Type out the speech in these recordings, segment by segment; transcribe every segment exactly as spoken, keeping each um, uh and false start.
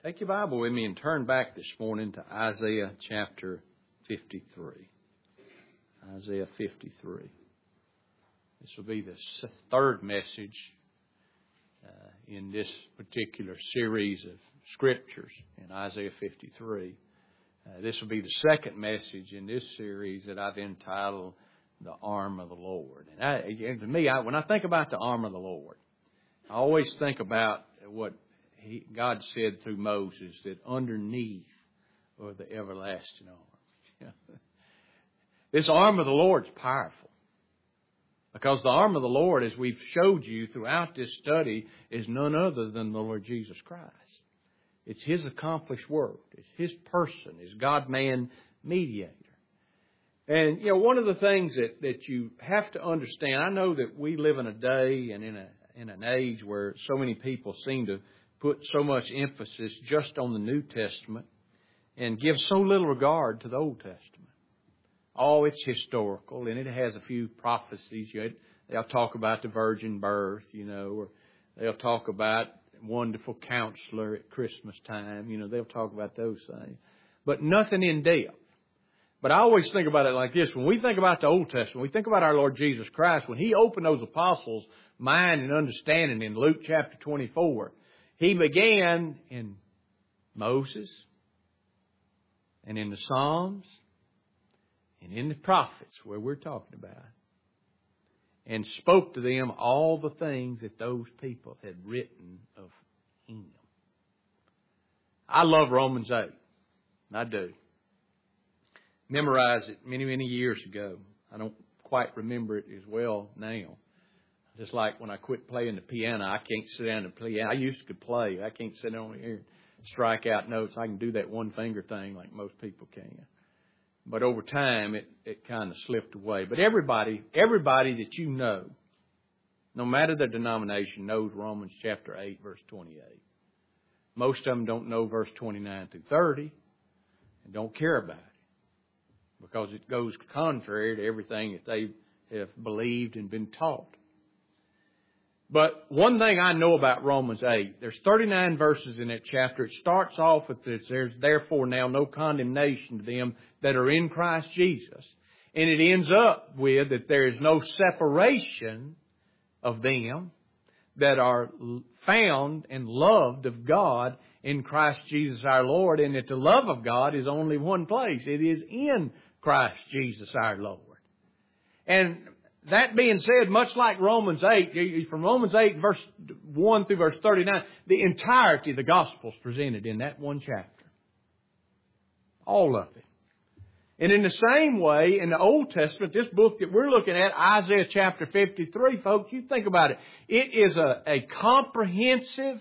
Take your Bible with me and turn back this morning to Isaiah chapter fifty-three. Isaiah fifty-three. This will be the third message uh, in this particular series of scriptures in Isaiah fifty-three. Uh, this will be the second message in this series that I've entitled The Arm of the Lord. And, I, and to me, I, when I think about the arm of the Lord, I always think about what He, God said through Moses, that underneath are the everlasting arms. This arm of the Lord is powerful. Because the arm of the Lord, as we've showed you throughout this study, is none other than the Lord Jesus Christ. It's His accomplished work. It's His person, His God-man mediator. And, you know, one of the things that, that you have to understand, I know that we live in a day and in a in an age where so many people seem to put so much emphasis just on the New Testament and give so little regard to the Old Testament. Oh, it's historical, and it has a few prophecies. They'll talk about the virgin birth, you know, or they'll talk about wonderful counselor at Christmas time. You know, they'll talk about those things. But nothing in depth. But I always think about it like this. When we think about the Old Testament, we think about our Lord Jesus Christ. When He opened those apostles' mind and understanding in Luke chapter twenty-four, He began in Moses and in the Psalms and in the prophets where we're talking about, and spoke to them all the things that those people had written of Him. I love Romans eight. I do. Memorized it many, many years ago. I don't quite remember it as well now. Just like when I quit playing the piano, I can't sit down and play. I used to play. I can't sit down here and strike out notes. I can do that one finger thing like most people can. But over time, it, it kind of slipped away. But everybody, everybody that you know, no matter their denomination, knows Romans chapter eight, verse twenty-eight. Most of them don't know verse twenty-nine through thirty and don't care about it because it goes contrary to everything that they have believed and been taught. But one thing I know about Romans eight, there's thirty-nine verses in that chapter. It starts off with this, there's therefore now no condemnation to them that are in Christ Jesus. And it ends up with that there is no separation of them that are found and loved of God in Christ Jesus our Lord. And that the love of God is only one place. It is in Christ Jesus our Lord. And that being said, much like Romans eight, from Romans eight, verse one through verse thirty-nine, the entirety of the gospel is presented in that one chapter. All of it. And in the same way, in the Old Testament, this book that we're looking at, Isaiah chapter fifty-three, folks, you think about it. It is a, a comprehensive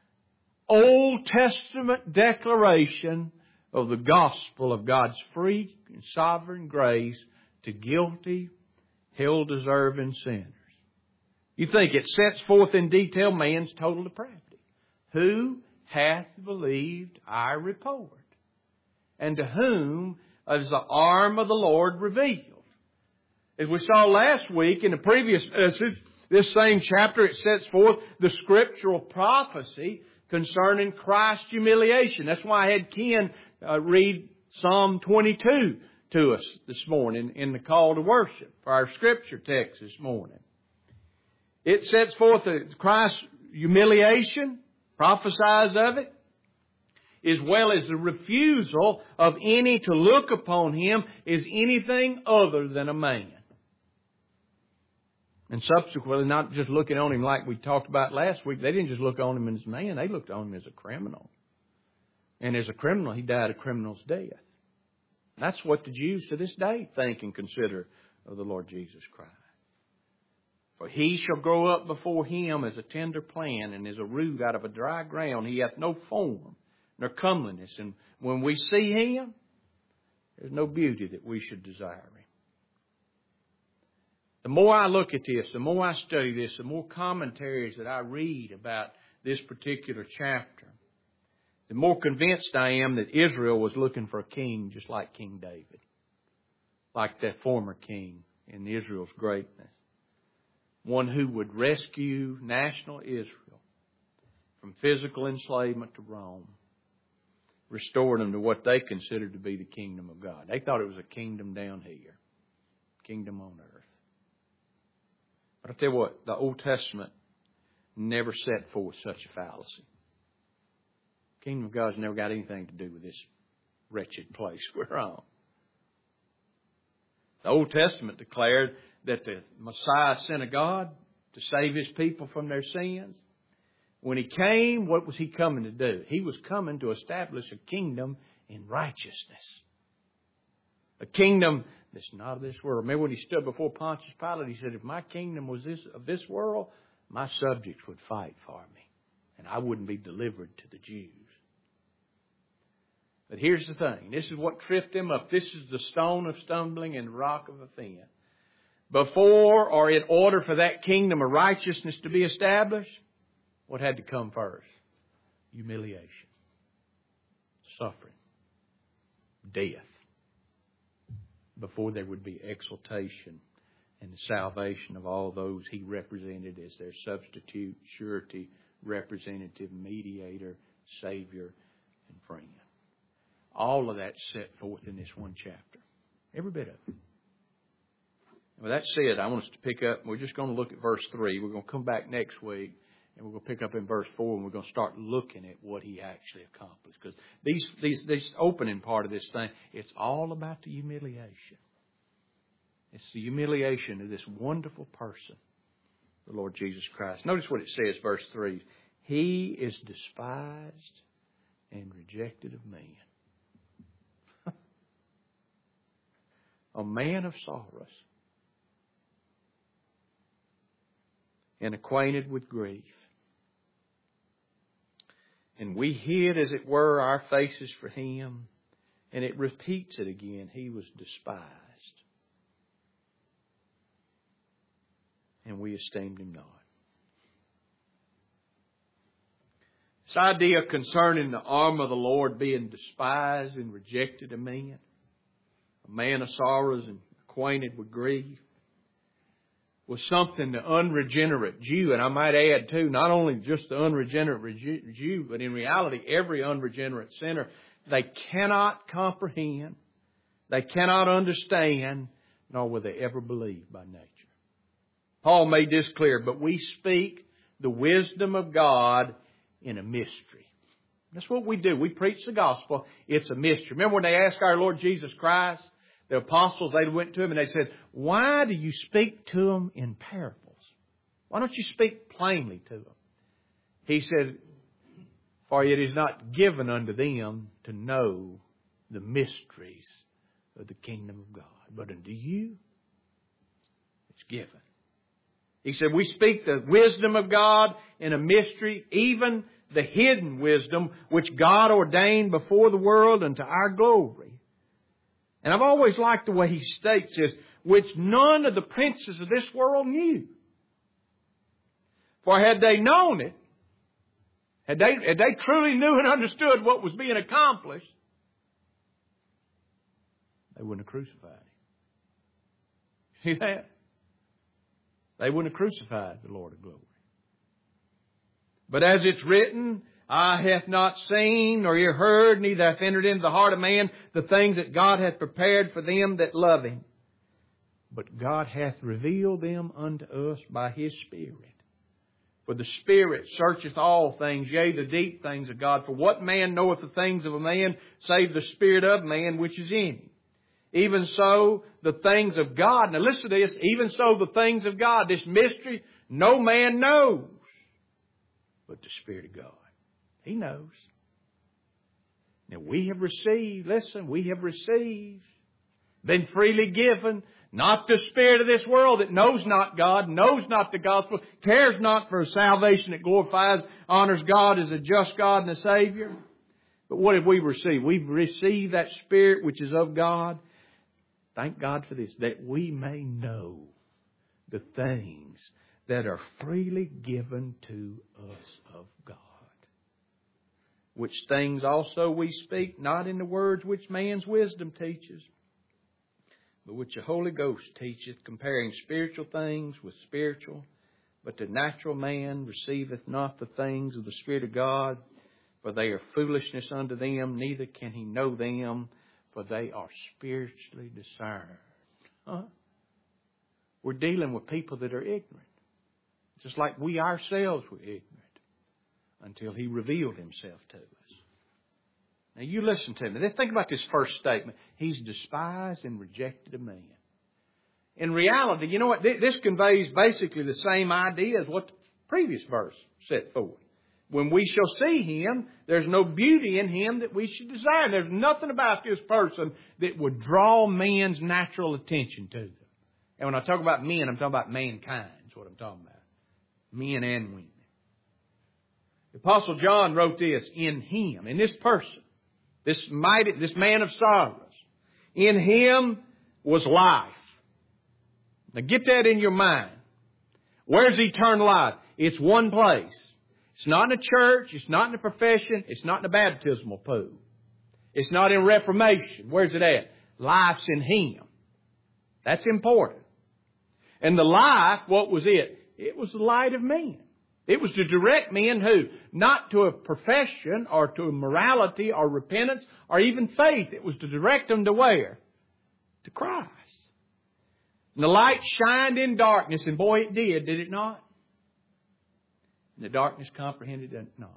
Old Testament declaration of the gospel of God's free and sovereign grace to guilty, hell-deserving sinners. You think it sets forth in detail man's total depravity. Who hath believed our report? And to whom is the arm of the Lord revealed? As we saw last week in the previous, uh, this same chapter, it sets forth the scriptural prophecy concerning Christ's humiliation. That's why I had Ken uh, read Psalm twenty-two to us this morning in the call to worship for our scripture text this morning. It sets forth Christ's humiliation, prophesies of it, as well as the refusal of any to look upon Him as anything other than a man. And subsequently, not just looking on Him like we talked about last week. They didn't just look on Him as a man. They looked on Him as a criminal. And as a criminal, He died a criminal's death. That's what the Jews to this day think and consider of the Lord Jesus Christ. For He shall grow up before Him as a tender plant and as a root out of a dry ground. He hath no form nor comeliness. And when we see Him, there's no beauty that we should desire Him. The more I look at this, the more I study this, the more commentaries that I read about this particular chapter, the more convinced I am that Israel was looking for a king just like King David. Like that former king in Israel's greatness. One who would rescue national Israel from physical enslavement to Rome restoring them to what they considered to be the kingdom of God. They thought it was a kingdom down here, kingdom on earth. But I'll tell you what, the Old Testament never set forth such a fallacy. The kingdom of God's never got anything to do with this wretched place we're on. The Old Testament declared that the Messiah sent of God to save His people from their sins. When He came, what was He coming to do? He was coming to establish a kingdom in righteousness. A kingdom that's not of this world. Remember when He stood before Pontius Pilate, He said, if my kingdom was this of this world, my subjects would fight for me. And I wouldn't be delivered to the Jews. But here's the thing. This is what tripped Him up. This is the stone of stumbling and rock of offense. Before or in order for that kingdom of righteousness to be established, what had to come first? Humiliation, suffering, death. Before there would be exaltation and the salvation of all those He represented as their substitute, surety, representative, mediator, Savior, and friend. All of that set forth in this one chapter. Every bit of it. With that said, I want us to pick up, we're just going to look at verse three. We're going to come back next week, and we're going to pick up in verse four, and we're going to start looking at what He actually accomplished. Because these, these, this opening part of this thing, it's all about the humiliation. It's the humiliation of this wonderful person, the Lord Jesus Christ. Notice what it says, verse three. He is despised and rejected of men. A man of sorrows and acquainted with grief. And we hid, as it were, our faces for Him. And it repeats it again. He was despised. And we esteemed Him not. This idea concerning the arm of the Lord being despised and rejected of men, a man of sorrows and acquainted with grief, was something the unregenerate Jew, and I might add too, not only just the unregenerate Jew, but in reality every unregenerate sinner, they cannot comprehend, they cannot understand, nor will they ever believe by nature. Paul made this clear, but we speak the wisdom of God in a mystery. That's what we do. We preach the gospel. It's a mystery. Remember when they asked our Lord Jesus Christ, the apostles, they went to Him and they said, why do you speak to them in parables? Why don't you speak plainly to them? He said, for it is not given unto them to know the mysteries of the kingdom of God. But unto you, it's given. He said, we speak the wisdom of God in a mystery, even the hidden wisdom which God ordained before the world unto our glory. And I've always liked the way he states this, which none of the princes of this world knew. For had they known it, had they, had they truly knew and understood what was being accomplished, they wouldn't have crucified Him. See that? They wouldn't have crucified the Lord of glory. But as it's written, eye hath not seen, nor ear heard, neither hath entered into the heart of man the things that God hath prepared for them that love Him. But God hath revealed them unto us by His Spirit. For the Spirit searcheth all things, yea, the deep things of God. For what man knoweth the things of a man, save the Spirit of man which is in him? Even so, the things of God. Now listen to this. Even so, the things of God. This mystery, no man knows but the Spirit of God. He knows. Now we have received, listen, we have received, been freely given, not the spirit of this world that knows not God, knows not the gospel, cares not for salvation that glorifies, honors God as a just God and a Savior. But what have we received? We've received that Spirit which is of God. Thank God for this, that we may know the things that are freely given to us of God. Which things also we speak, not in the words which man's wisdom teaches, but which the Holy Ghost teacheth, comparing spiritual things with spiritual. But the natural man receiveth not the things of the Spirit of God, For they are foolishness unto them, neither can he know them, for they are spiritually discerned. Huh? We're dealing with people that are ignorant. Just like we ourselves were ignorant until he revealed himself to us. Now you listen to me. Think about this first statement. He's despised and rejected of man. In reality, you know what? This conveys basically the same idea as what the previous verse set forth. When we shall see him, there's no beauty in him that we should desire. There's nothing about this person that would draw men's natural attention to them. And when I talk about men, I'm talking about mankind. That's what I'm talking about. Men and women. The Apostle John wrote this, in him, in this person, this mighty, this man of sorrows. In him was life. Now get that in your mind. Where's eternal life? It's one place. It's not in a church. It's not in a profession. It's not in a baptismal pool. It's not in Reformation. Where's it at? Life's in him. That's important. And the life, what was it? It was the light of men. It was to direct men who? Not to a profession or to a morality or repentance or even faith. It was to direct them to where? To Christ. And the light shined in darkness, and boy, it did, did it not? And the darkness comprehended it not.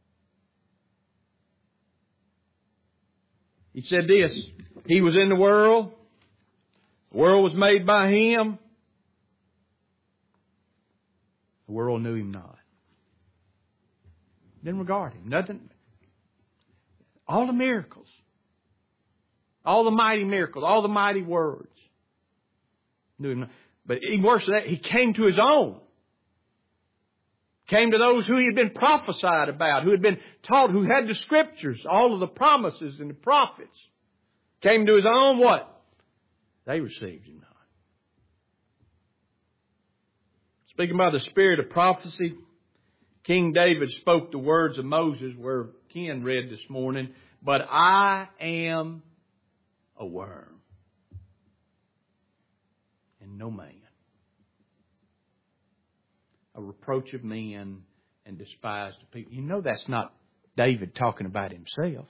He said this, he was in the world, the world was made by him, the world knew him not. Didn't regard him. Nothing. All the miracles. All the mighty miracles. All the mighty words. Knew him not. But even worse than that, he came to his own. Came to those who he had been prophesied about, who had been taught, who had the Scriptures, all of the promises and the prophets. Came to his own what? They received him not. Speaking by the spirit of prophecy, King David spoke the words of Moses where Ken read this morning, but I am a worm and no man, a reproach of men and despised of people. You know that's not David talking about himself.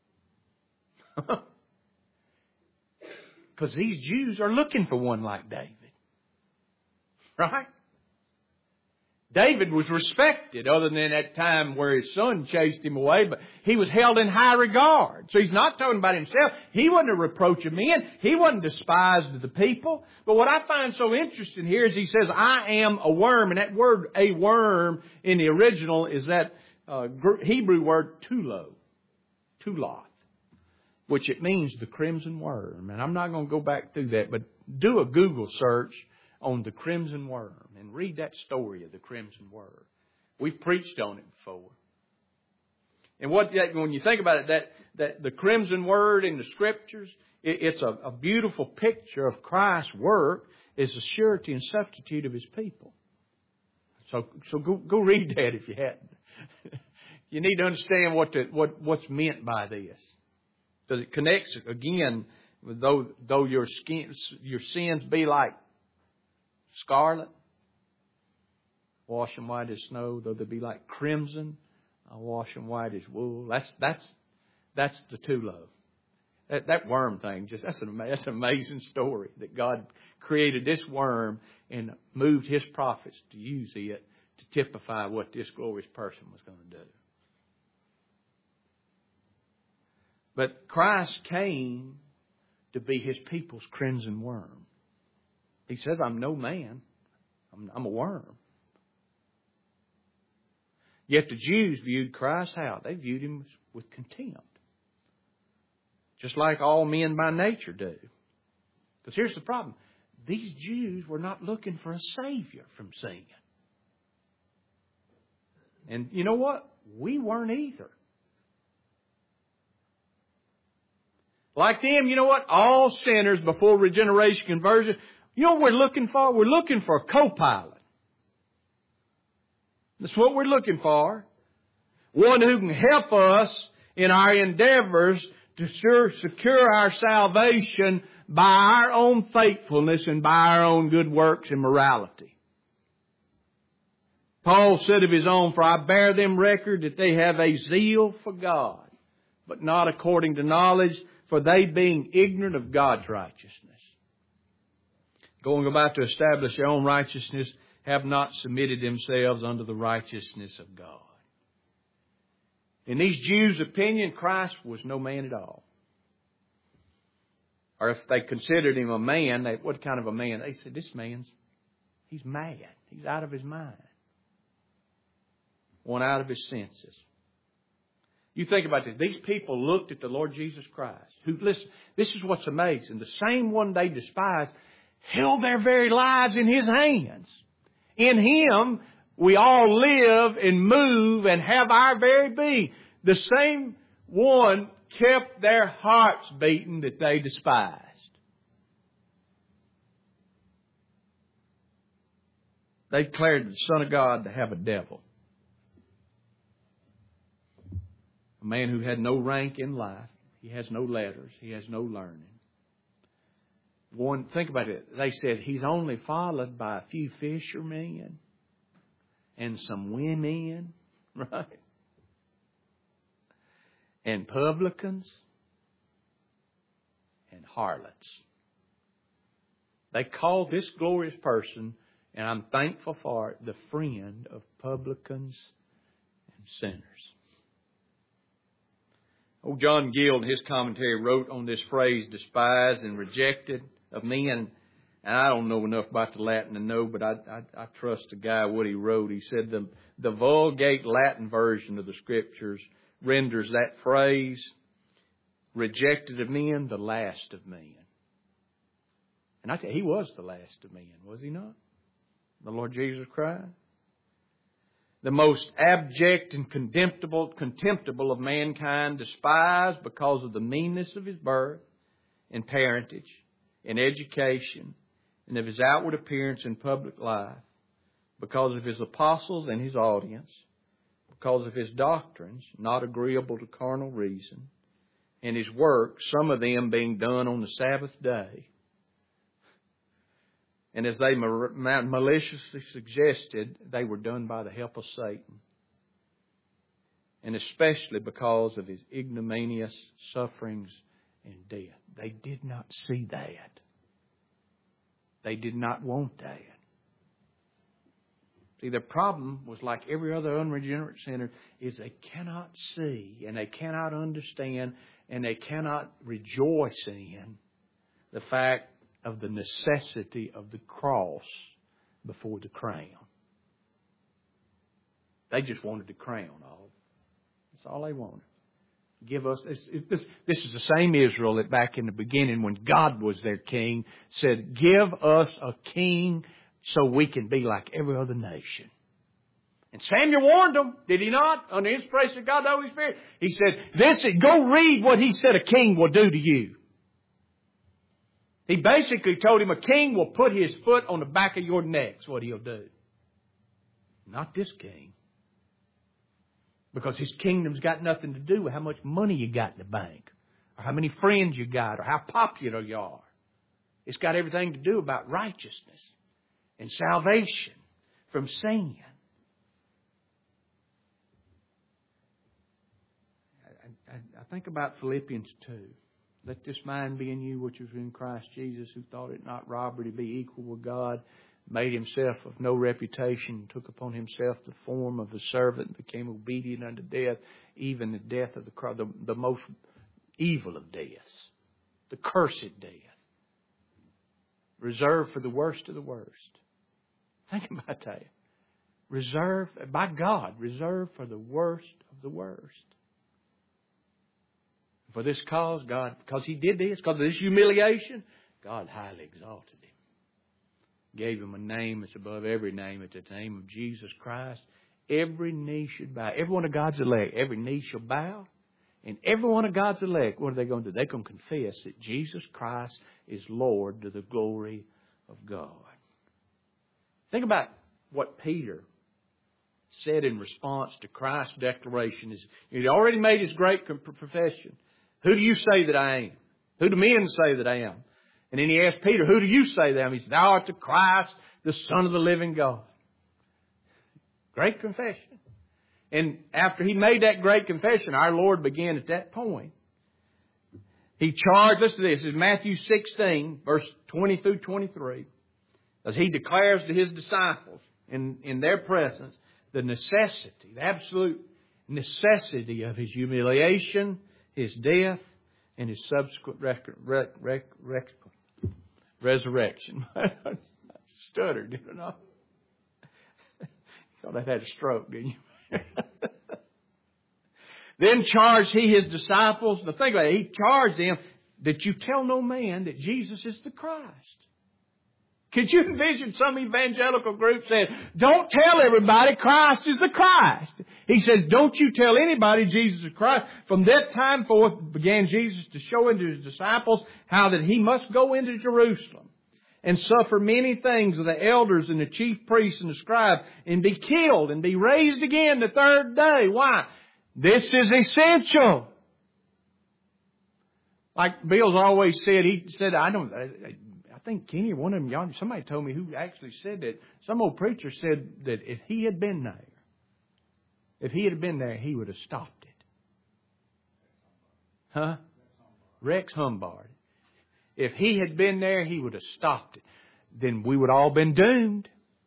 Because these Jews are looking for one like David. Right? David was respected other than that time where his son chased him away, but he was held in high regard. So he's not talking about himself. He wasn't a reproach of men. He wasn't despised of the people. But what I find so interesting here is he says, I am a worm. And that word, a worm, in the original is that uh, Hebrew word tulo, tuloth, which it means the crimson worm. And I'm not going to go back through that, but do a Google search on the crimson worm and read that story of the crimson worm. We've preached on it before. And what when you think about it, that, that the crimson word in the Scriptures, it, it's a, a beautiful picture of Christ's work as the surety and substitute of His people. So, so go, go read that if you hadn't. You need to understand what the, what what's meant by this, because it connects again. Though though your skin, your sins be like scarlet, wash them white as snow. Though they be like crimson, I'll wash them white as wool. That's that's that's the tulo. That that worm thing, just that's an that's an amazing story that God created this worm and moved His prophets to use it to typify what this glorious person was going to do. But Christ came to be His people's crimson worm. He says, I'm no man. I'm, I'm a worm. Yet the Jews viewed Christ how? They viewed Him with contempt. Just like all men by nature do. Because here's the problem. These Jews were not looking for a Savior from sin. And you know what? We weren't either. Like them, you know what? All sinners before regeneration, conversion. You know what we're looking for? We're looking for a co-pilot. That's what we're looking for. One who can help us in our endeavors to sure secure our salvation by our own faithfulness and by our own good works and morality. Paul said of his own, "For I bear them record that they have a zeal for God, but not according to knowledge, for they being ignorant of God's righteousness, going about to establish their own righteousness, have not submitted themselves unto the righteousness of God." In these Jews' opinion, Christ was no man at all. Or if they considered him a man, they, what kind of a man? They said, this man's, he's mad. He's out of his mind. One out of his senses. You think about this. These people looked at the Lord Jesus Christ. Who, listen, this is what's amazing. The same one they despised held their very lives in His hands. In Him, we all live and move and have our very being. The same one kept their hearts beating that they despised. They declared the Son of God to have a devil. A man who had no rank in life. He has no letters. He has no learning. One, think about it. They said he's only followed by a few fishermen and some women, right? And publicans and harlots. They called this glorious person, and I'm thankful for it, the friend of publicans and sinners. Old John Gill, in his commentary, wrote on this phrase, despised and rejected of men. And I don't know enough about the Latin to know, but I, I, I trust the guy what he wrote. He said the, the Vulgate Latin version of the Scriptures renders that phrase, rejected of men, the last of men. And I tell you, He was the last of men, was He not? The Lord Jesus Christ. The most abject and contemptible, contemptible of mankind, despised because of the meanness of His birth and parentage and education and of His outward appearance in public life, because of His apostles and His audience, because of His doctrines, not agreeable to carnal reason, and His work, some of them being done on the Sabbath day. And as they maliciously suggested, they were done by the help of Satan. And especially because of His ignominious sufferings and death. They did not see that. They did not want that. See, their problem was like every other unregenerate sinner, is they cannot see and they cannot understand and they cannot rejoice in the fact of the necessity of the cross before the crown. They just wanted the crown. All that's all they wanted. Give us this. This is the same Israel that back in the beginning, when God was their king, said, "Give us a king so we can be like every other nation." And Samuel warned them, did he not? Under inspiration of God the Holy Spirit, he said, "This go read what He said a king will do to you." He basically told him a king will put his foot on the back of your neck. That's what he'll do. Not this king. Because his kingdom's got nothing to do with how much money you got in the bank, or how many friends you got, or how popular you are. It's got everything to do about righteousness and salvation from sin. I, I, I think about Philippians two. Let this mind be in you, which was in Christ Jesus, who thought it not robbery to be equal with God, made Himself of no reputation, took upon Himself the form of a servant, became obedient unto death, even the death of the cross, the, the most evil of deaths, the cursed death, reserved for the worst of the worst. Think about that. Reserved, by God, reserved for the worst of the worst. For this cause, God, because He did this, because of this humiliation, God highly exalted Him. Gave Him a name that's above every name. It's the name of Jesus Christ. Every knee should bow. Every one of God's elect, every knee shall bow. And every one of God's elect, what are they going to do? They're going to confess that Jesus Christ is Lord to the glory of God. Think about what Peter said in response to Christ's declaration. He'd already made his great profession. Who do you say that I am? Who do men say that I am? And then he asked Peter, who do you say that I am? He said, Thou art the Christ, the Son of the living God. Great confession. And after he made that great confession, our Lord began at that point. He charged, listen to this, this is Matthew sixteen, verse twenty through twenty-three. As he declares to his disciples in, in their presence the necessity, the absolute necessity of his humiliation, his death, and his subsequent rec- rec- rec- rec- resurrection. I stuttered, didn't I? Thought I'd had a stroke, didn't you? Then charged he his disciples. Now think about it. He charged them that you tell no man that Jesus is the Christ. Could you envision some evangelical group saying, don't tell everybody Christ is the Christ. He says, don't you tell anybody Jesus is Christ. From that time forth began Jesus to show unto his disciples how that he must go into Jerusalem and suffer many things of the elders and the chief priests and the scribes and be killed and be raised again the third day. Why? This is essential. Like Bill's always said, he said, I don't, I, I think Kenny or one of them, y'all, somebody told me who actually said that. Some old preacher said that if he had been there, if he had been there, he would have stopped it. Huh? Rex Humbard. If he had been there, he would have stopped it. Then we would all been doomed.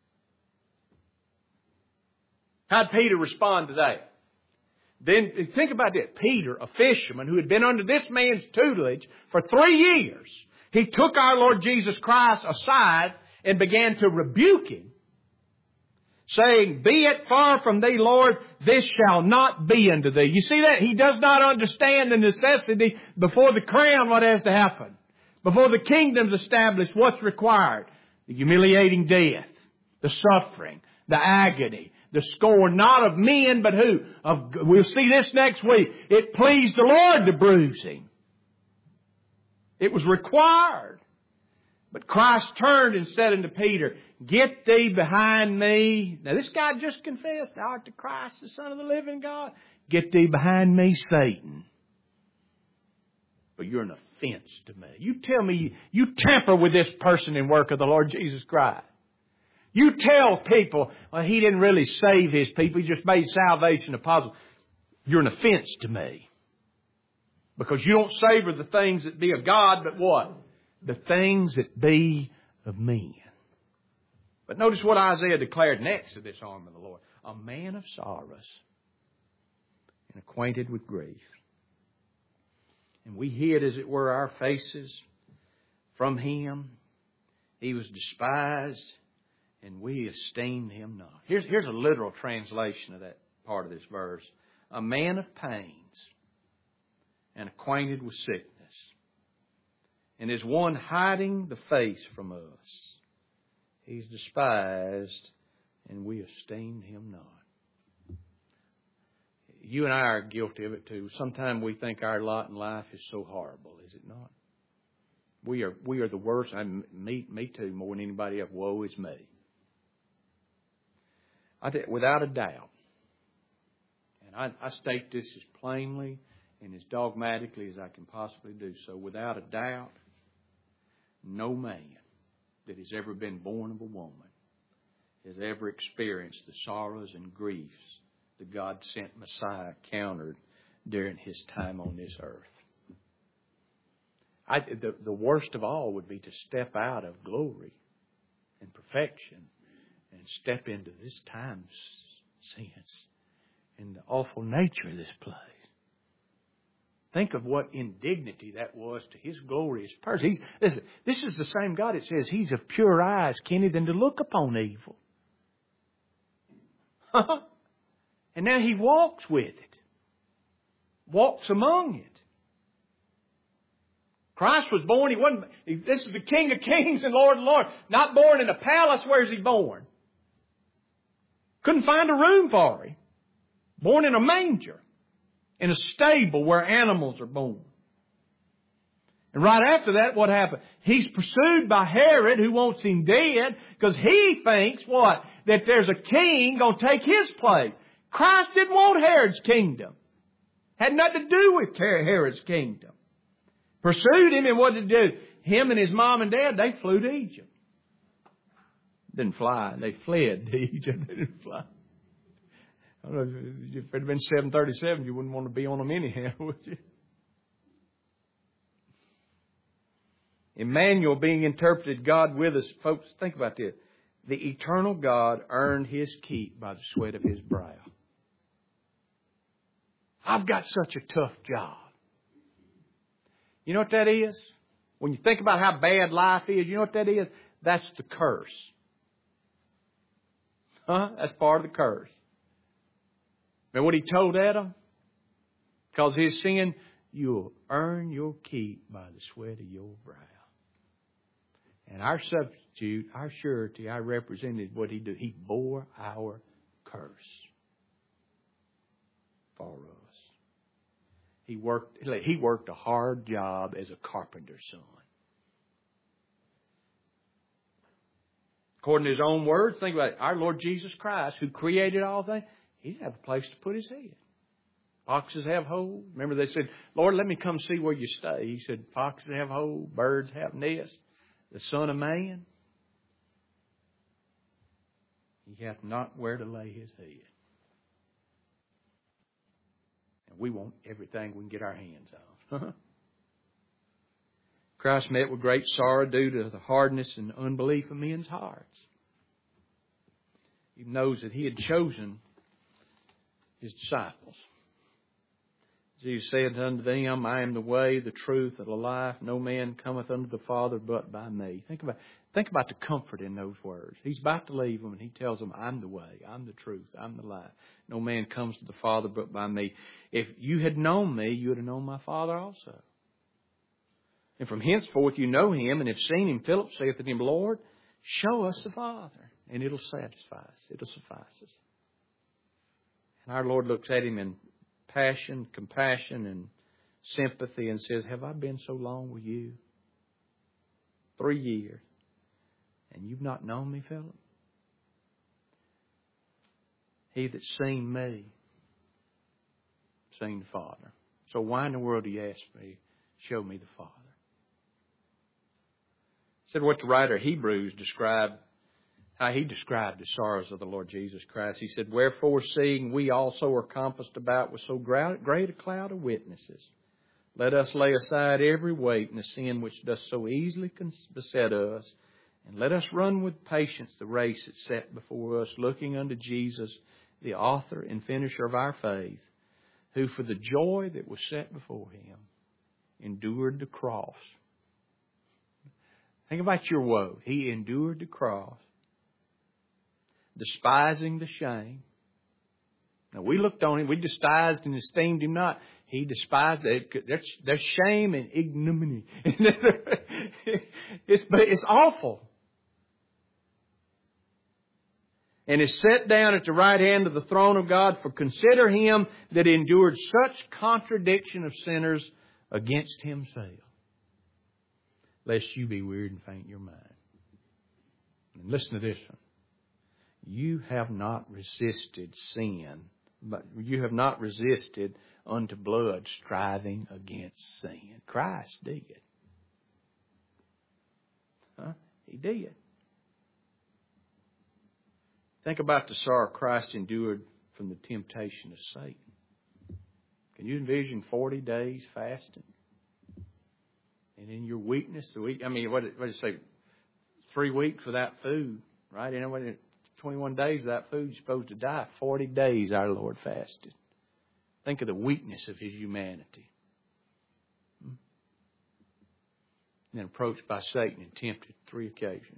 How'd Peter respond to that? Then think about it. Peter, a fisherman who had been under this man's tutelage for three years, he took our Lord Jesus Christ aside and began to rebuke him, saying, be it far from thee, Lord, this shall not be unto thee. You see that? He does not understand the necessity before the crown what has to happen. Before the kingdom's established, what's required? The humiliating death, the suffering, the agony, the scorn, not of men, but who? Of, we'll see this next week. It pleased the Lord to bruise him. It was required. But Christ turned and said unto Peter, get thee behind me. Now this guy just confessed, thou art the Christ, the Son of the living God. Get thee behind me, Satan. But you're an offense to me. You tell me, you tamper with this person and work of the Lord Jesus Christ. You tell people, well, he didn't really save his people. He just made salvation possible. You're an offense to me. Because you don't savor the things that be of God, but what? The things that be of men. But notice what Isaiah declared next to this arm of the Lord. A man of sorrows and acquainted with grief. And we hid, as it were, our faces from him. He was despised, and we esteemed him not. Here's, here's a literal translation of that part of this verse. A man of pains and acquainted with sickness, and is one hiding the face from us. He's despised, and we esteemed him not. You and I are guilty of it too. Sometimes we think our lot in life is so horrible, is it not? We are we are the worst. I, me, me too, more than anybody else. Woe is me. I think, without a doubt, and I, I state this as plainly and as dogmatically as I can possibly do so, without a doubt, no man that has ever been born of a woman has ever experienced the sorrows and griefs the God-sent Messiah countered during his time on this earth. I, the, the worst of all would be to step out of glory and perfection and step into this time's sense and the awful nature of this place. Think of what indignity that was to his glorious person. He's, listen, this is the same God that says he's of pure eyes, Kenny, than to look upon evil. And now he walks with it. Walks among it. Christ was born, he wasn't, he, this is the King of Kings and Lord of Lords. Not born in a palace, where's he born? Couldn't find a room for him. Born in a manger. In a stable where animals are born. And right after that, what happened? He's pursued by Herod, who wants him dead, because he thinks, what? That there's a king going to take his place. Christ didn't want Herod's kingdom. Had nothing to do with Herod's kingdom. Pursued him, and what did he do? Him and his mom and dad, they flew to Egypt. Didn't fly. They fled to Egypt. They didn't fly. I don't know, if it had been seven thirty-seven, you wouldn't want to be on them anyhow, would you? Emmanuel being interpreted, God with us. Folks, think about this. The eternal God earned His keep by the sweat of His brow. I've got such a tough job. You know what that is? When you think about how bad life is, you know what that is? That's the curse. Huh? That's part of the curse. Remember what He told Adam? Because of his sin, you'll earn your keep by the sweat of your brow. And our substitute, our surety, our representative, what He did, He bore our curse for us. He worked, he worked a hard job as a carpenter's son. According to His own words, think about it. Our Lord Jesus Christ, who created all things, He didn't have a place to put His head. Foxes have holes. Remember they said, Lord, let me come see where you stay. He said, foxes have holes, birds have nests. The Son of Man, He hath not where to lay His head. And we want everything we can get our hands on. Christ met with great sorrow due to the hardness and unbelief of men's hearts. He knows that He had chosen His disciples. Jesus said unto them, I am the way, the truth, and the life. No man cometh unto the Father but by me. Think about, think about the comfort in those words. He's about to leave them and He tells them, I'm the way, I'm the truth, I'm the life. No man comes to the Father but by me. If you had known me, you would have known my Father also. And from henceforth you know Him and have seen Him. Philip saith to Him, Lord, show us the Father, and it'll satisfy us. It'll suffice us. And our Lord looks at him in passion, compassion, and sympathy and says, have I been so long with you? Three years. And you've not known me, Philip? He that's seen me, seen the Father. So why in the world do you ask me, show me the Father? Said what the writer of Hebrews described, how he described the sorrows of the Lord Jesus Christ. He said, wherefore, seeing we also are compassed about with so great a cloud of witnesses, let us lay aside every weight and the sin which doth so easily beset us, and let us run with patience the race that's set before us, looking unto Jesus, the author and finisher of our faith, who for the joy that was set before Him endured the cross. Think about your woe. He endured the cross, despising the shame. Now, we looked on Him, we despised and esteemed Him not. He despised it. There's, there's shame and ignominy. it's, it's awful. And is set down at the right hand of the throne of God. For consider Him that endured such contradiction of sinners against Himself, lest you be wearied and faint in your mind. And listen to this one. You have not resisted sin, but you have not resisted unto blood, striving against sin. Christ did. Huh? He did. Think about the sorrow Christ endured from the temptation of Satan. Can you envision forty days fasting? And in your weakness, the week, I mean, what did, what did it say? Three weeks without food, right? You know, what, twenty-one days without food, you're supposed to die. forty days our Lord fasted. Think of the weakness of His humanity. And then approached by Satan and tempted three occasions.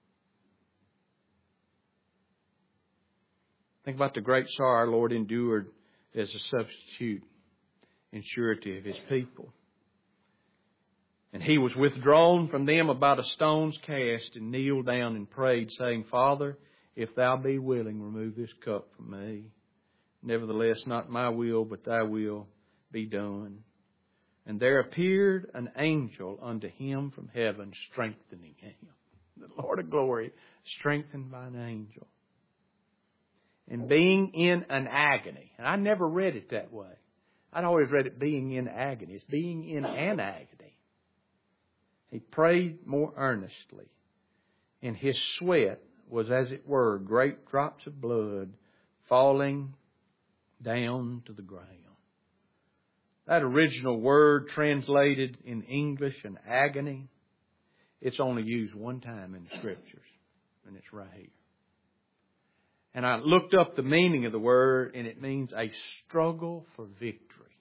Think about the great sorrow our Lord endured as a substitute and surety of His people. And He was withdrawn from them about a stone's cast and kneeled down and prayed, saying, Father, if Thou be willing, remove this cup from me. Nevertheless, not my will, but Thy will be done. And there appeared an angel unto him from heaven, strengthening him. The Lord of glory, strengthened by an angel. And being in an agony. And I never read it that way. I'd always read it being in agony. It's being in an agony. He prayed more earnestly. And his sweat was, as it were, great drops of blood falling down to the ground. That original word translated in English, an agony, it's only used one time in the Scriptures, and it's right here. And I looked up the meaning of the word, and it means a struggle for victory.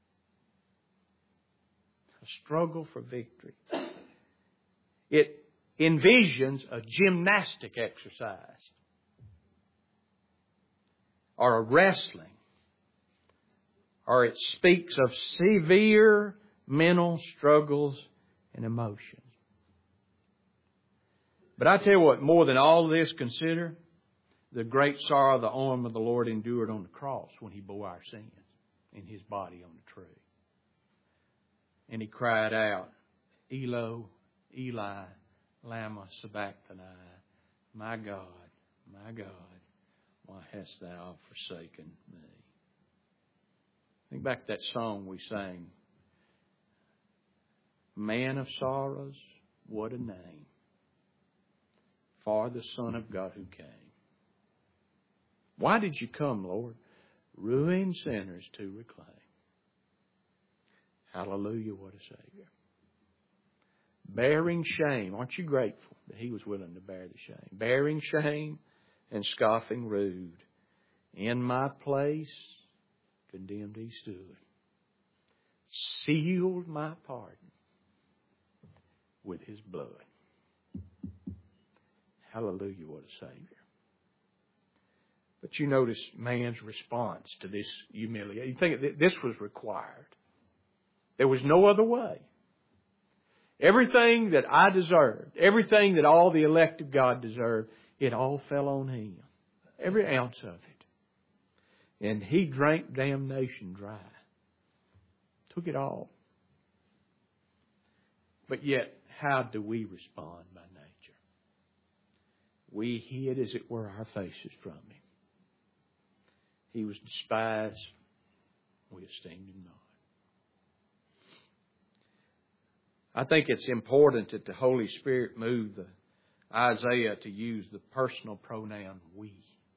A struggle for victory. It envisions a gymnastic exercise or a wrestling, or it speaks of severe mental struggles and emotions. But I tell you what, more than all of this, consider the great sorrow the arm of the Lord endured on the cross when He bore our sins in His body on the tree. And He cried out, Elo, Eli, lama sabachthani, my God, my God, why hast Thou forsaken me? Think back to that song we sang. Man of sorrows, what a name for the Son of God who came. Why did you come, Lord? Ruined sinners to reclaim. Hallelujah, what a Savior. Bearing shame. Aren't you grateful that He was willing to bear the shame? Bearing shame and scoffing rude. In my place, condemned He stood. Sealed my pardon with His blood. Hallelujah, what a Savior. But you notice man's response to this humiliation. You think that this was required. There was no other way. Everything that I deserved, everything that all the elect of God deserved, it all fell on Him. Every ounce of it. And He drank damnation dry. Took it all. But yet, how do we respond by nature? We hid, as it were, our faces from Him. He was despised. We esteemed Him not. I think it's important that the Holy Spirit moved the Isaiah to use the personal pronoun we.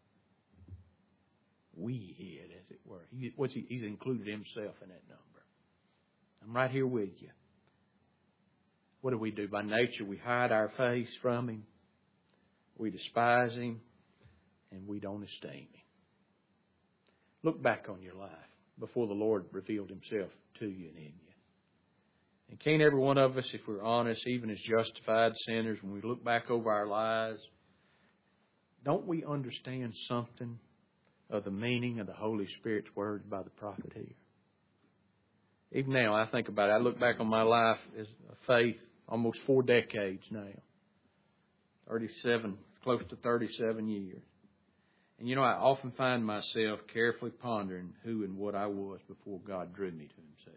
We hid, as it were. He, what's he, he's included Himself in that number. I'm right here with you. What do we do? By nature, we hide our face from Him. We despise Him. And we don't esteem Him. Look back on your life before the Lord revealed Himself to you and in you. And can't every one of us, if we're honest, even as justified sinners, when we look back over our lives, don't we understand something of the meaning of the Holy Spirit's words by the prophet here? Even now, I think about it. I look back on my life as a faith almost four decades now. thirty-seven, close to thirty-seven years. And you know, I often find myself carefully pondering who and what I was before God drew me to Himself.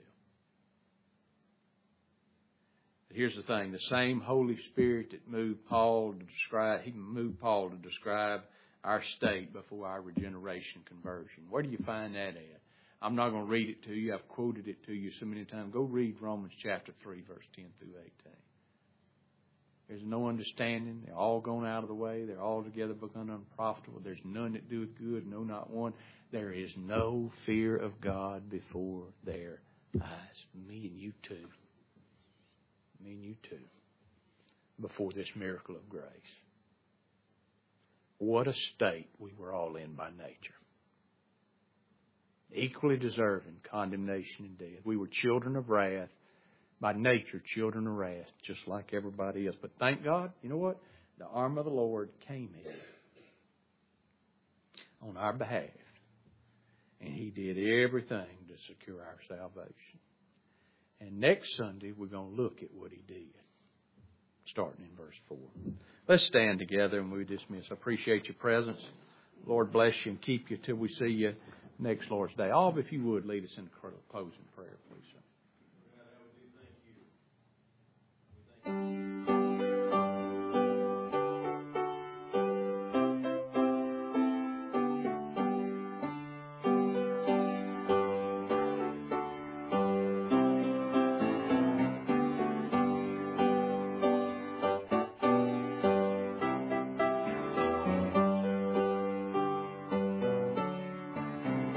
But here's the thing. The same Holy Spirit that moved Paul to describe, He moved Paul to describe our state before our regeneration conversion. Where do you find that at? I'm not going to read it to you. I've quoted it to you so many times. Go read Romans chapter three, verse ten through eighteen. There's no understanding. They're all gone out of the way. They're all together become unprofitable. There's none that doeth good, no, not one. There is no fear of God before their eyes. Me and you too. Me and you too. Before this miracle of grace. What a state we were all in by nature. Equally deserving condemnation and death. We were children of wrath. By nature, children of wrath, just like everybody else. But thank God, you know what? The arm of the Lord came in on our behalf. And He did everything to secure our salvation. And next Sunday, we're going to look at what He did. Starting in verse four. Let's stand together and we dismiss. I appreciate your presence. Lord bless you and keep you till we see you next Lord's Day. All, if you would, lead us in a closing prayer.